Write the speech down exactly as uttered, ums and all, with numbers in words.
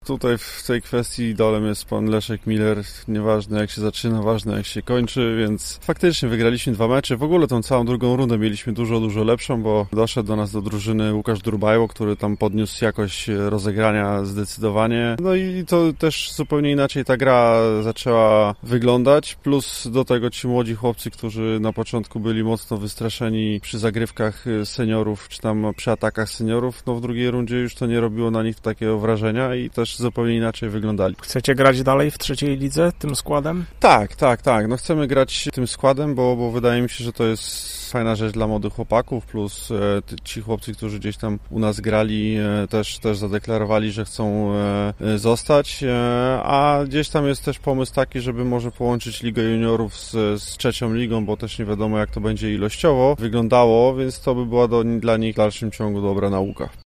tutaj w tej kwestii idolem jest pan Leszek Miller. Nieważne jak się zaczyna, ważne jak się kończy, więc faktycznie wygraliśmy dwa mecze. W ogóle tą całą drugą rundę mieliśmy dużo, dużo lepszą, bo doszedł do nas do drużyny Łukasz Durbajło, który tam podniósł jakość rozegrania zdecydowanie. No i to też zupełnie inaczej ta gra zaczęła wyglądać, plus do tego ci młodzi chłopcy, którzy na początku byli mocno wystraszeni przy zagrywkach seniorów, czy tam przy atakach seniorów, no w drugiej rundzie już to nie robiło na nich takiego wrażenia i też zupełnie inaczej wyglądali. Chcecie grać dalej w trzeciej lidze tym składem? Tak, tak, tak. No chcemy grać tym składem, bo, bo wydaje mi się, że to jest fajna rzecz dla młodych chłopaków, plus e, ci chłopcy, którzy gdzieś tam u nas grali, e, też, też zadeklarowali, że chcą e, zostać, e, a gdzieś tam jest też pomysł taki, żeby może połączyć Ligę Juniorów z, z trzecią ligą, bo też nie wiadomo jak to będzie ilościowo wyglądało, więc to by była do, dla nich w dalszym ciągu dobra nauka.